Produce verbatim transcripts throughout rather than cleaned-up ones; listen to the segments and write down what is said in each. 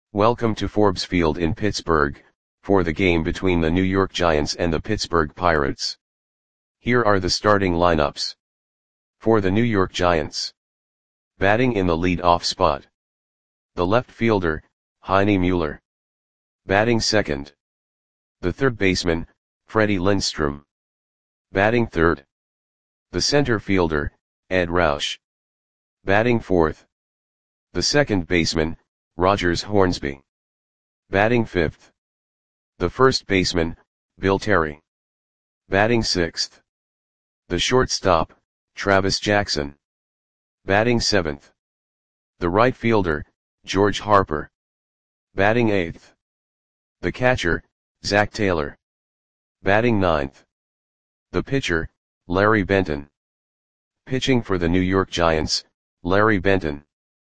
Welcome to Forbes Field in Pittsburgh, for the game between the New York Giants and the Pittsburgh Pirates. Here are the starting lineups. For the New York Giants. Batting in the lead-off spot. The left fielder, Heine Mueller. Batting second. The third baseman, Freddie Lindstrom. Batting third. The center fielder, Ed Roush. Batting fourth. The second baseman, Rogers Hornsby. Batting fifth. The first baseman, Bill Terry. Batting sixth. The shortstop, Travis Jackson. Batting seventh. The right fielder, George Harper. Batting eighth. The catcher, Zach Taylor. Batting ninth. The pitcher, Larry Benton. Pitching for the New York Giants, Larry Benton.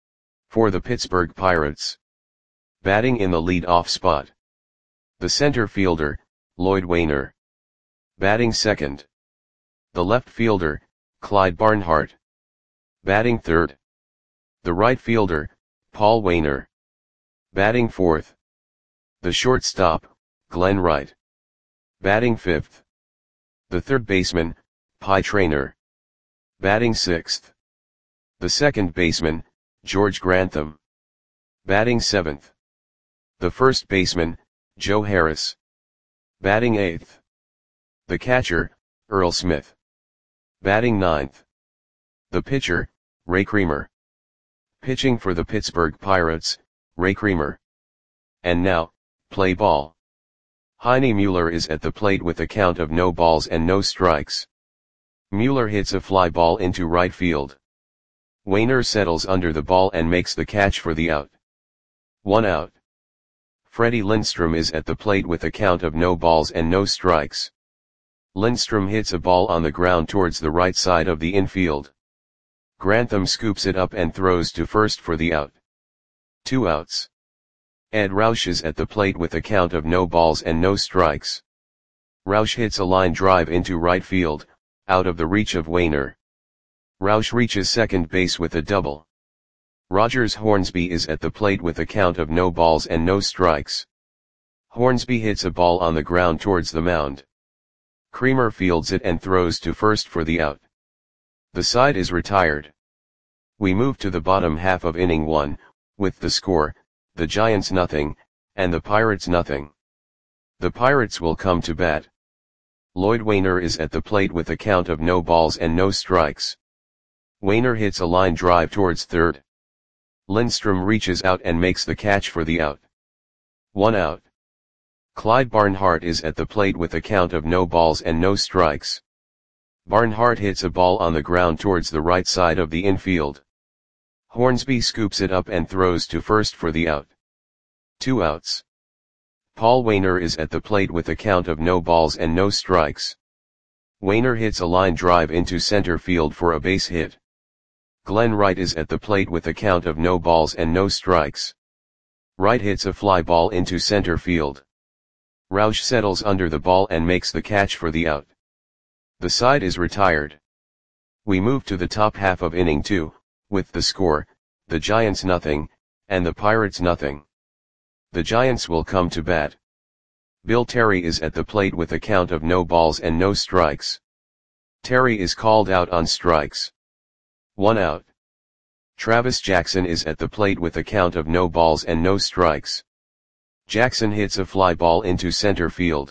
For the Pittsburgh Pirates. Batting in the lead-off spot. The center fielder, Lloyd Wainer. Batting second. The left fielder, Clyde Barnhart. Batting third. The right fielder, Paul Wainer. Batting fourth. The shortstop, Glenn Wright. Batting fifth. The third baseman, Pie Traynor. Batting sixth. The second baseman, George Grantham. Batting seventh. The first baseman, Joe Harris. Batting eighth. The catcher, Earl Smith. Batting ninth. The pitcher, Ray Creamer. Pitching for the Pittsburgh Pirates, Ray Creamer. And now, play ball. Heine Mueller is at the plate with a count of no balls and no strikes. Mueller hits a fly ball into right field. Wainer settles under the ball and makes the catch for the out. One out. Freddie Lindstrom is at the plate with a count of no balls and no strikes. Lindstrom hits a ball on the ground towards the right side of the infield. Grantham scoops it up and throws to first for the out. Two outs. Ed Roush is at the plate with a count of no balls and no strikes. Roush hits a line drive into right field, out of the reach of Wainer. Roush reaches second base with a double. Rogers Hornsby is at the plate with a count of no balls and no strikes. Hornsby hits a ball on the ground towards the mound. Creamer fields it and throws to first for the out. The side is retired. We move to the bottom half of inning one, with the score, the Giants nothing, and the Pirates nothing. The Pirates will come to bat. Lloyd Wainer is at the plate with a count of no balls and no strikes. Wainer hits a line drive towards third. Lindstrom reaches out and makes the catch for the out. One out. Clyde Barnhart is at the plate with a count of no balls and no strikes. Barnhart hits a ball on the ground towards the right side of the infield. Hornsby scoops it up and throws to first for the out. Two outs. Paul Wainer is at the plate with a count of no balls and no strikes. Wainer hits a line drive into center field for a base hit. Glenn Wright is at the plate with a count of no balls and no strikes. Wright hits a fly ball into center field. Roush settles under the ball and makes the catch for the out. The side is retired. We move to the top half of inning two, with the score, the Giants nothing, and the Pirates nothing. The Giants will come to bat. Bill Terry is at the plate with a count of no balls and no strikes. Terry is called out on strikes. One out. Travis Jackson is at the plate with a count of no balls and no strikes. Jackson hits a fly ball into center field.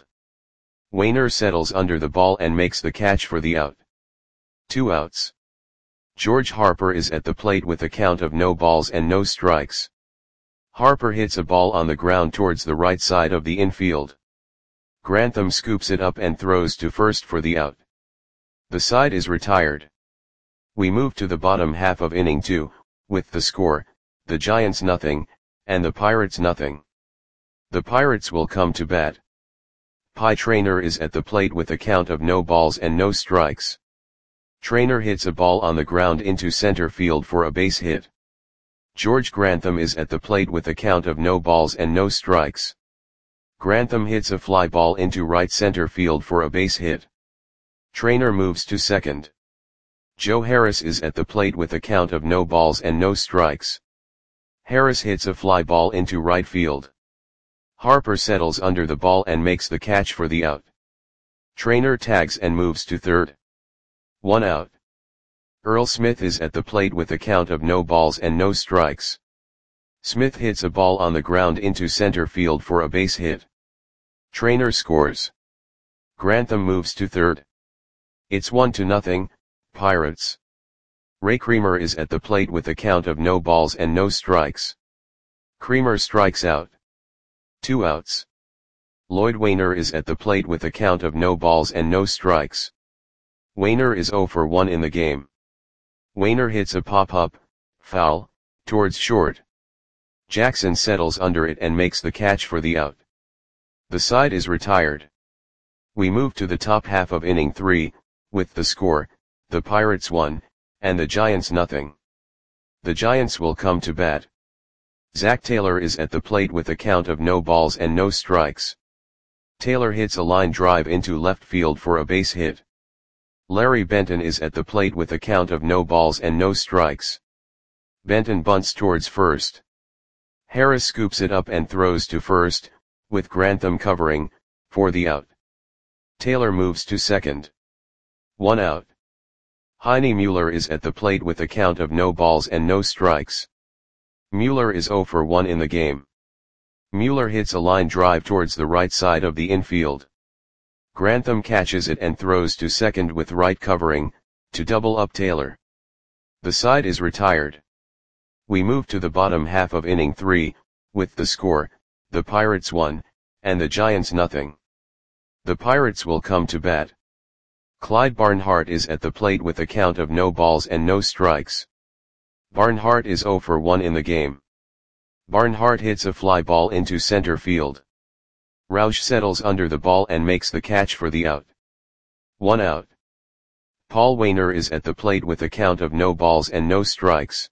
Wainer settles under the ball and makes the catch for the out. Two outs. George Harper is at the plate with a count of no balls and no strikes. Harper hits a ball on the ground towards the right side of the infield. Grantham scoops it up and throws to first for the out. The side is retired. We move to the bottom half of inning two, with the score, the Giants nothing, and the Pirates nothing. The Pirates will come to bat. Pie Traynor is at the plate with a count of no balls and no strikes. Traynor hits a ball on the ground into center field for a base hit. George Grantham is at the plate with a count of no balls and no strikes. Grantham hits a fly ball into right center field for a base hit. Traynor moves to second. Joe Harris is at the plate with a count of no balls and no strikes. Harris hits a fly ball into right field. Harper settles under the ball and makes the catch for the out. Trainer tags and moves to third. One out. Earl Smith is at the plate with a count of no balls and no strikes. Smith hits a ball on the ground into center field for a base hit. Trainer scores. Grantham moves to third. It's one to nothing, Pirates. Ray Creamer is at the plate with a count of no balls and no strikes. Creamer strikes out. Two outs. Lloyd Wainer is at the plate with a count of no balls and no strikes. Wainer is oh for one in the game. Wainer hits a pop-up, foul, towards short. Jackson settles under it and makes the catch for the out. The side is retired. We move to the top half of inning three, with the score, the Pirates one, and the Giants nothing. The Giants will come to bat. Zach Taylor is at the plate with a count of no balls and no strikes. Taylor hits a line drive into left field for a base hit. Larry Benton is at the plate with a count of no balls and no strikes. Benton bunts towards first. Harris scoops it up and throws to first, with Grantham covering, for the out. Taylor moves to second. One out. Heine Mueller is at the plate with a count of no balls and no strikes. Mueller is oh for one in the game. Mueller hits a line drive towards the right side of the infield. Grantham catches it and throws to second with right covering, to double up Taylor. The side is retired. We move to the bottom half of inning three, with the score, the Pirates one, and the Giants nothing. The Pirates will come to bat. Clyde Barnhart is at the plate with a count of no balls and no strikes. Barnhart is oh for one in the game. Barnhart hits a fly ball into center field. Roush settles under the ball and makes the catch for the out. One out. Paul Wainer is at the plate with a count of no balls and no strikes.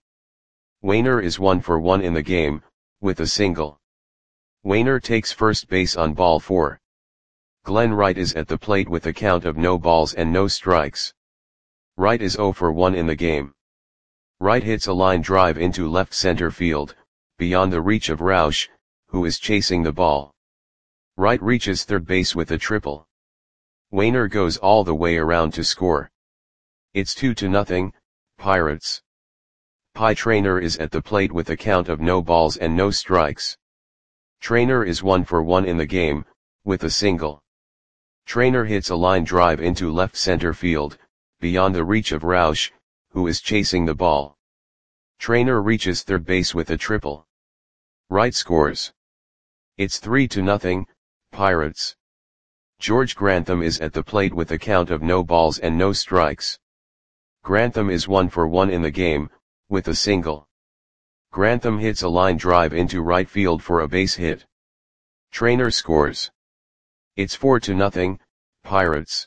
Wainer is one for one in the game, with a single. Wainer takes first base on ball four. Glenn Wright is at the plate with a count of no balls and no strikes. Wright is oh for one in the game. Wright hits a line drive into left center field, beyond the reach of Roush, who is chasing the ball. Wright reaches third base with a triple. Wainer goes all the way around to score. It's two to nothing, Pirates. Pie Trainer is at the plate with a count of no balls and no strikes. Trainer is one for one in the game, with a single. Trainer hits a line drive into left center field, beyond the reach of Roush, who is chasing the ball. Trainer reaches third base with a triple. Wright scores. It's three to nothing, Pirates. George Grantham is at the plate with a count of no balls and no strikes. Grantham is one for one in the game, with a single. Grantham hits a line drive into right field for a base hit. Trainer scores. It's four to nothing, Pirates.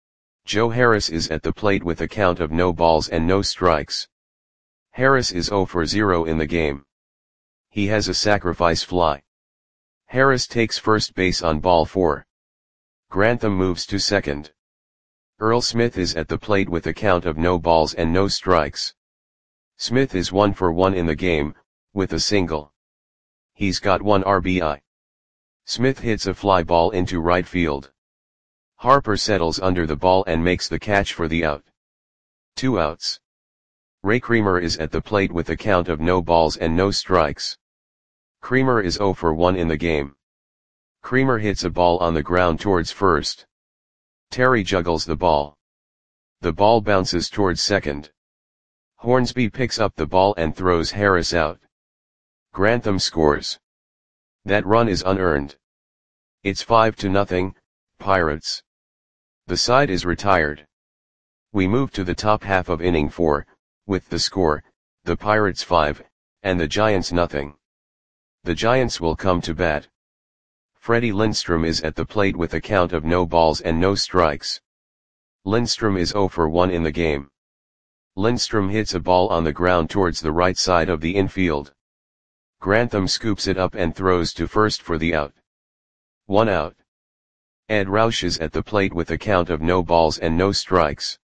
Joe Harris is at the plate with a count of no balls and no strikes. Harris is oh for zero in the game. He has a sacrifice fly. Harris takes first base on ball four. Grantham moves to second. Earl Smith is at the plate with a count of no balls and no strikes. Smith is one for one in the game, with a single. He's got one R B I. Smith hits a fly ball into right field. Harper settles under the ball and makes the catch for the out. Two outs. Ray Creamer is at the plate with a count of no balls and no strikes. Creamer is oh for one in the game. Creamer hits a ball on the ground towards first. Terry juggles the ball. The ball bounces towards second. Hornsby picks up the ball and throws Harris out. Grantham scores. That run is unearned. It's five to nothing, Pirates. The side is retired. We move to the top half of inning four, with the score, the Pirates five, and the Giants nothing. The Giants will come to bat. Freddie Lindstrom is at the plate with a count of no balls and no strikes. Lindstrom is oh for one in the game. Lindstrom hits a ball on the ground towards the right side of the infield. Grantham scoops it up and throws to first for the out. One out. Ed Roush is at the plate with a count of no balls and no strikes.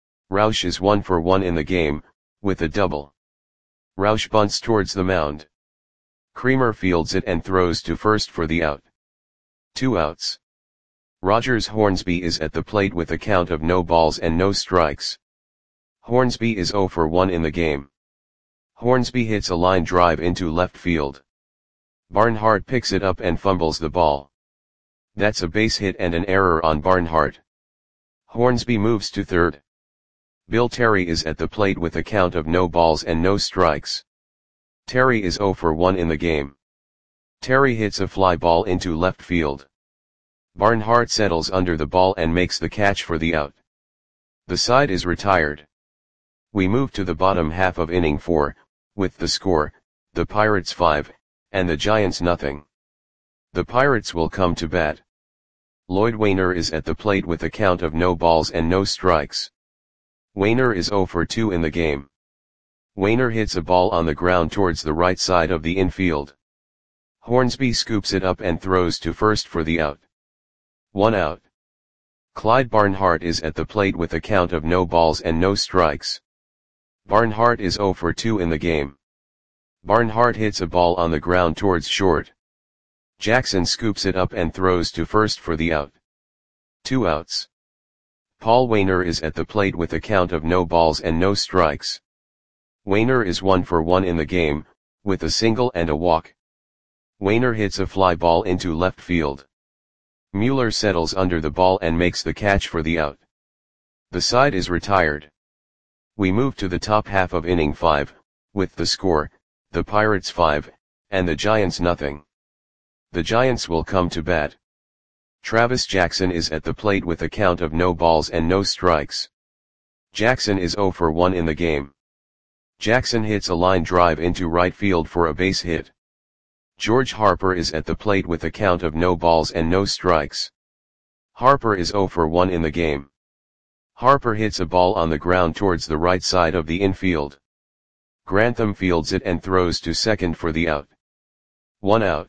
Roush is one for one in the game, with a double. Roush bunts towards the mound. Creamer fields it and throws to first for the out. Two outs. Rogers Hornsby is at the plate with a count of no balls and no strikes. Hornsby is oh for one in the game. Hornsby hits a line drive into left field. Barnhart picks it up and fumbles the ball. That's a base hit and an error on Barnhart. Hornsby moves to third. Bill Terry is at the plate with a count of no balls and no strikes. Terry is oh for one in the game. Terry hits a fly ball into left field. Barnhart settles under the ball and makes the catch for the out. The side is retired. We move to the bottom half of inning four, with the score, the Pirates five, and the Giants nothing. The Pirates will come to bat. Lloyd Wainer is at the plate with a count of no balls and no strikes. Wainer is oh for two in the game. Wainer hits a ball on the ground towards the right side of the infield. Hornsby scoops it up and throws to first for the out. One out. Clyde Barnhart is at the plate with a count of no balls and no strikes. Barnhart is oh for two in the game. Barnhart hits a ball on the ground towards short. Jackson scoops it up and throws to first for the out. Two outs. Paul Wainer is at the plate with a count of no balls and no strikes. Wainer is one for one in the game, with a single and a walk. Wainer hits a fly ball into left field. Mueller settles under the ball and makes the catch for the out. The side is retired. We move to the top half of inning five, with the score, the Pirates five, and the Giants nothing. The Giants will come to bat. Travis Jackson is at the plate with a count of no balls and no strikes. Jackson is oh for one in the game. Jackson hits a line drive into right field for a base hit. George Harper is at the plate with a count of no balls and no strikes. Harper is oh for one in the game. Harper hits a ball on the ground towards the right side of the infield. Grantham fields it and throws to second for the out. One out.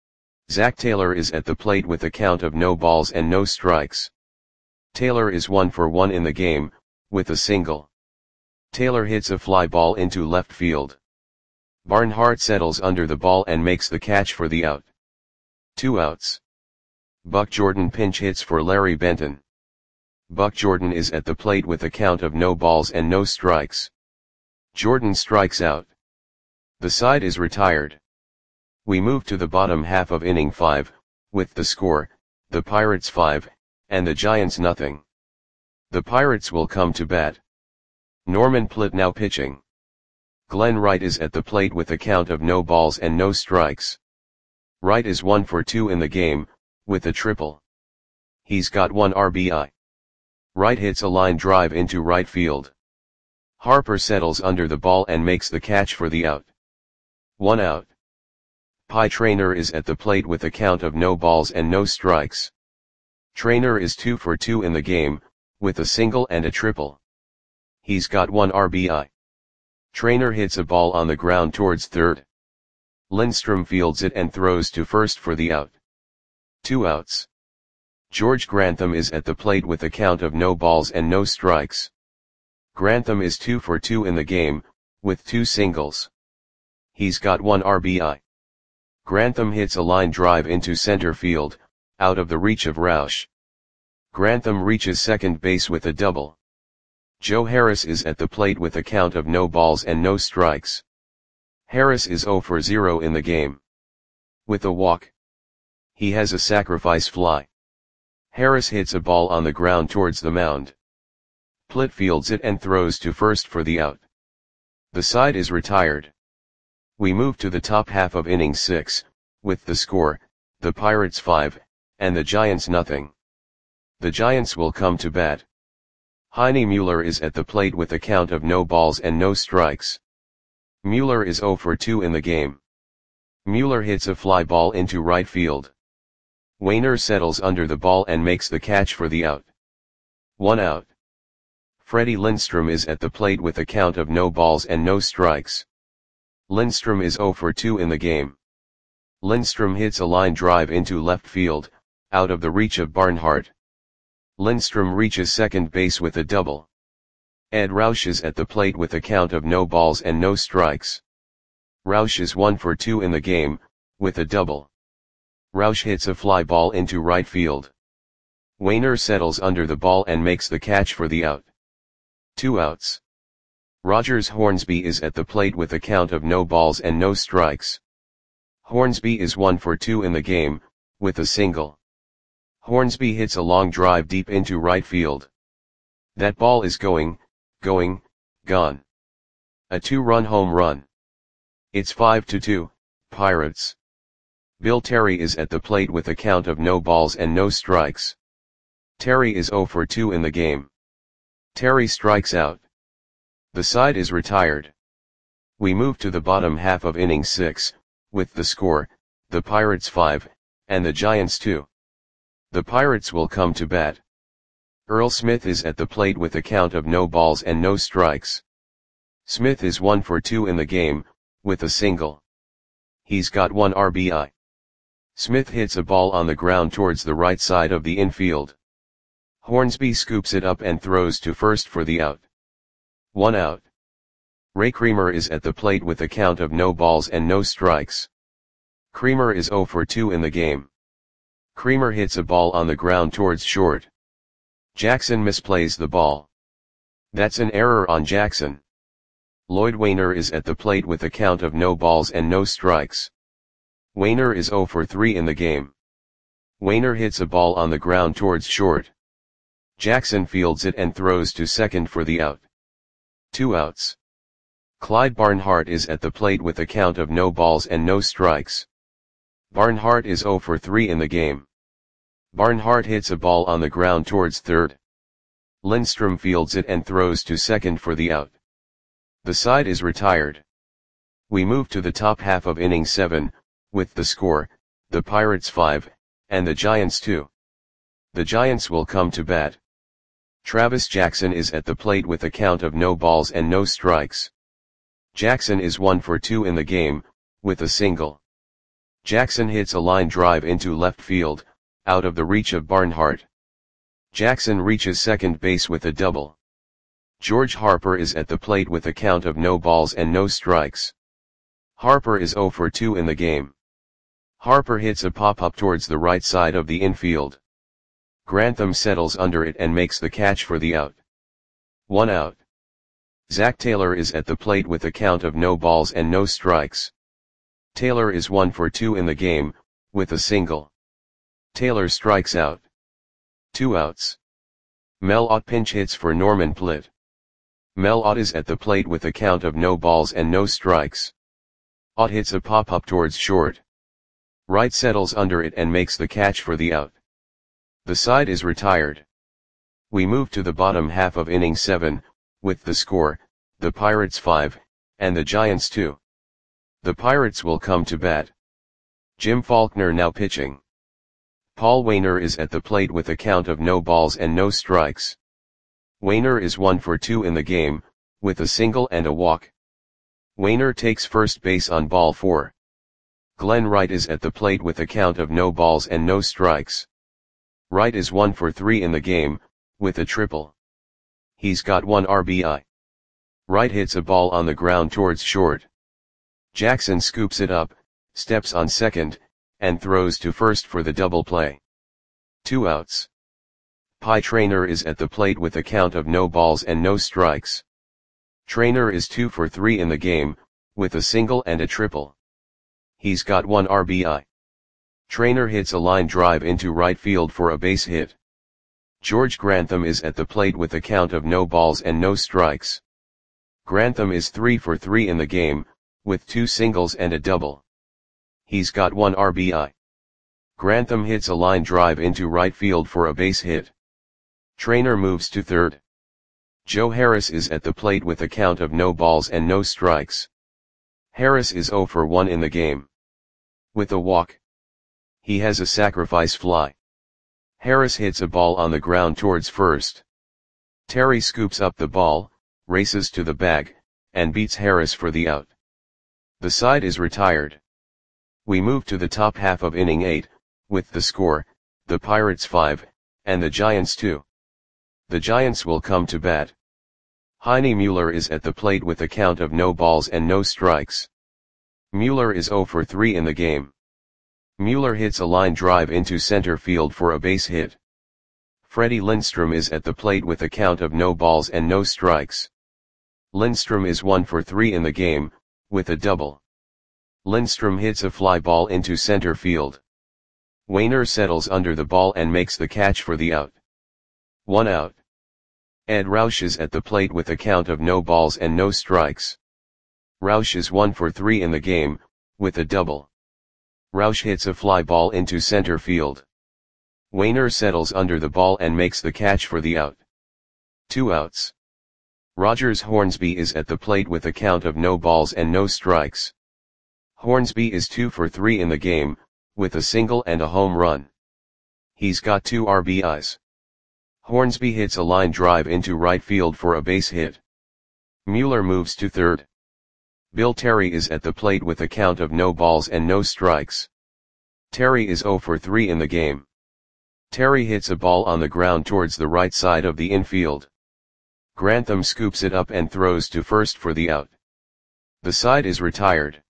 Zach Taylor is at the plate with a count of no balls and no strikes. Taylor is one for one in the game, with a single. Taylor hits a fly ball into left field. Barnhart settles under the ball and makes the catch for the out. Two outs. Buck Jordan pinch hits for Larry Benton. Buck Jordan is at the plate with a count of no balls and no strikes. Jordan strikes out. The side is retired. We move to the bottom half of inning five, with the score, the Pirates five, and the Giants nothing. The Pirates will come to bat. Norman Plitt now pitching. Glenn Wright is at the plate with a count of no balls and no strikes. Wright is one for two in the game, with a triple. He's got one R B I. Wright hits a line drive into right field. Harper settles under the ball and makes the catch for the out. One out. Pie Traynor is at the plate with a count of no balls and no strikes. Traynor is two for two in the game, with a single and a triple. He's got one R B I. Traynor hits a ball on the ground towards third. Lindstrom fields it and throws to first for the out. Two outs. George Grantham is at the plate with a count of no balls and no strikes. Grantham is two for two in the game, with two singles. He's got one R B I. Grantham hits a line drive into center field, out of the reach of Roush. Grantham reaches second base with a double. Joe Harris is at the plate with a count of no balls and no strikes. Harris is oh for zero in the game. With a walk. He has a sacrifice fly. Harris hits a ball on the ground towards the mound. Plitt fields it and throws to first for the out. The side is retired. We move to the top half of inning six, with the score, the Pirates five, and the Giants nothing. The Giants will come to bat. Heine Mueller is at the plate with a count of no balls and no strikes. Mueller is oh for two in the game. Mueller hits a fly ball into right field. Wainer settles under the ball and makes the catch for the out. One out. Freddie Lindstrom is at the plate with a count of no balls and no strikes. Lindstrom is oh for two in the game. Lindstrom hits a line drive into left field, out of the reach of Barnhart. Lindstrom reaches second base with a double. Ed Roush is at the plate with a count of no balls and no strikes. Roush is one for two in the game, with a double. Roush hits a fly ball into right field. Wainer settles under the ball and makes the catch for the out. Two outs. Rogers Hornsby is at the plate with a count of no balls and no strikes. Hornsby is one for two in the game, with a single. Hornsby hits a long drive deep into right field. That ball is going, going, gone. A two-run home run. It's five to two, Pirates. Bill Terry is at the plate with a count of no balls and no strikes. Terry is oh for two in the game. Terry strikes out. The side is retired. We move to the bottom half of inning six, with the score, the Pirates five, and the Giants two. The Pirates will come to bat. Earl Smith is at the plate with a count of no balls and no strikes. Smith is one for two in the game, with a single. He's got one R B I. Smith hits a ball on the ground towards the right side of the infield. Hornsby scoops it up and throws to first for the out. One out. Ray Creamer is at the plate with a count of no balls and no strikes. Creamer is oh for two in the game. Creamer hits a ball on the ground towards short. Jackson misplays the ball. That's an error on Jackson. Lloyd Wainer is at the plate with a count of no balls and no strikes. Wainer is oh for three in the game. Wainer hits a ball on the ground towards short. Jackson fields it and throws to second for the out. Two outs. Clyde Barnhart is at the plate with a count of no balls and no strikes. Barnhart is oh for three in the game. Barnhart hits a ball on the ground towards third. Lindstrom fields it and throws to second for the out. The side is retired. We move to the top half of inning seven, with the score, the Pirates five, and the Giants two. The Giants will come to bat. Travis Jackson is at the plate with a count of no balls and no strikes. Jackson is one for two in the game, with a single. Jackson hits a line drive into left field, out of the reach of Barnhart. Jackson reaches second base with a double. George Harper is at the plate with a count of no balls and no strikes. Harper is oh for two in the game. Harper hits a pop-up towards the right side of the infield. Grantham settles under it and makes the catch for the out. One out. Zach Taylor is at the plate with a count of no balls and no strikes. Taylor is one for two in the game, with a single. Taylor strikes out. Two outs. Mel Ott pinch hits for Norman Plitt. Mel Ott is at the plate with a count of no balls and no strikes. Ott hits a pop-up towards short. Wright settles under it and makes the catch for the out. The side is retired. We move to the bottom half of inning seven, with the score, the Pirates five, and the Giants two. The Pirates will come to bat. Jim Faulkner now pitching. Paul Wainer is at the plate with a count of no balls and no strikes. Wainer is one for two in the game, with a single and a walk. Wainer takes first base on ball four. Glenn Wright is at the plate with a count of no balls and no strikes. Wright is one for three in the game, with a triple. He's got one R B I. Wright hits a ball on the ground towards short. Jackson scoops it up, steps on second, and throws to first for the double play. Two outs. Pie Traynor is at the plate with a count of no balls and no strikes. Traynor is two for three in the game, with a single and a triple. He's got one R B I. Traynor hits a line drive into right field for a base hit. George Grantham is at the plate with a count of no balls and no strikes. Grantham is three for three in the game, with two singles and a double. He's got one R B I. Grantham hits a line drive into right field for a base hit. Traynor moves to third. Joe Harris is at the plate with a count of no balls and no strikes. Harris is oh for one in the game. With a walk. He has a sacrifice fly. Harris hits a ball on the ground towards first. Terry scoops up the ball, races to the bag, and beats Harris for the out. The side is retired. We move to the top half of inning eight, with the score, the Pirates five, and the Giants two. The Giants will come to bat. Heine Mueller is at the plate with a count of no balls and no strikes. Mueller is zero for three in the game. Mueller hits a line drive into center field for a base hit. Freddie Lindstrom is at the plate with a count of no balls and no strikes. Lindstrom is one for three in the game, with a double. Lindstrom hits a fly ball into center field. Wainer settles under the ball and makes the catch for the out. One out. Ed Roush is at the plate with a count of no balls and no strikes. Roush is one for three in the game, with a double. Roush hits a fly ball into center field. Wainer settles under the ball and makes the catch for the out. Two outs. Rogers Hornsby is at the plate with a count of no balls and no strikes. Hornsby is two for three in the game, with a single and a home run. He's got two R B Is. Hornsby hits a line drive into right field for a base hit. Mueller moves to third. Bill Terry is at the plate with a count of no balls and no strikes. Terry is zero for three in the game. Terry hits a ball on the ground towards the right side of the infield. Grantham scoops it up and throws to first for the out. The side is retired.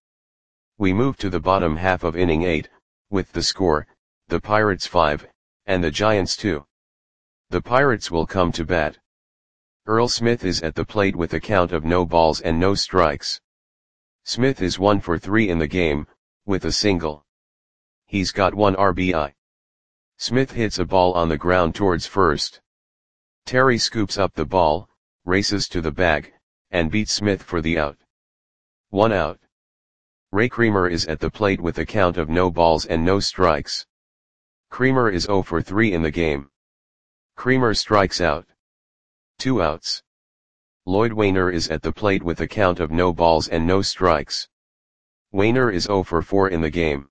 We move to the bottom half of inning eight, with the score, the Pirates five, and the Giants two. The Pirates will come to bat. Earl Smith is at the plate with a count of no balls and no strikes. Smith is one for three in the game, with a single. He's got one R B I. Smith hits a ball on the ground towards first. Terry scoops up the ball, races to the bag, and beats Smith for the out. One out. Ray Creamer is at the plate with a count of no balls and no strikes. Creamer is zero for three in the game. Creamer strikes out. Two outs. Lloyd Wainer is at the plate with a count of no balls and no strikes. Wainer is zero for four in the game.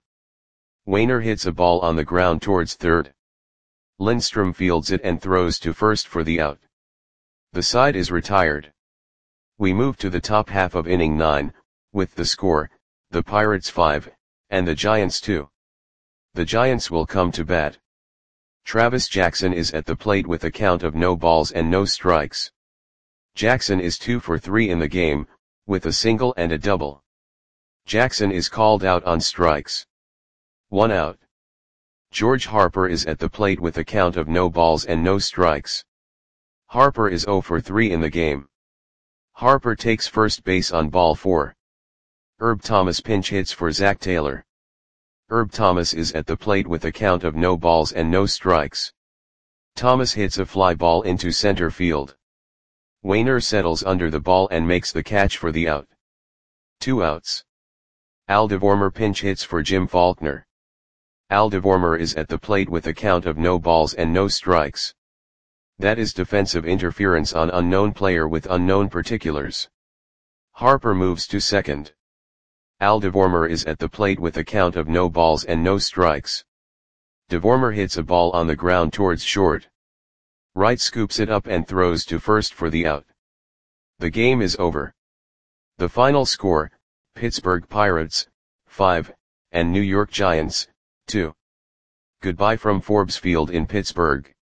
Wainer hits a ball on the ground towards third. Lindstrom fields it and throws to first for the out. The side is retired. We move to the top half of inning nine, with the score, the Pirates five, and the Giants two. The Giants will come to bat. Travis Jackson is at the plate with a count of no balls and no strikes. Jackson is two for three in the game, with a single and a double. Jackson is called out on strikes. One out. George Harper is at the plate with a count of no balls and no strikes. Harper is zero for three in the game. Harper takes first base on ball four. Herb Thomas pinch hits for Zach Taylor. Herb Thomas is at the plate with a count of no balls and no strikes. Thomas hits a fly ball into center field. Wainer settles under the ball and makes the catch for the out. Two outs. Al DeVormer pinch hits for Jim Faulkner. Al DeVormer is at the plate with a count of no balls and no strikes. That is defensive interference on unknown player with unknown particulars. Harper moves to second. Al DeVormer is at the plate with a count of no balls and no strikes. DeVormer hits a ball on the ground towards short. Wright scoops it up and throws to first for the out. The game is over. The final score, Pittsburgh Pirates, five, and New York Giants, two. Goodbye from Forbes Field in Pittsburgh.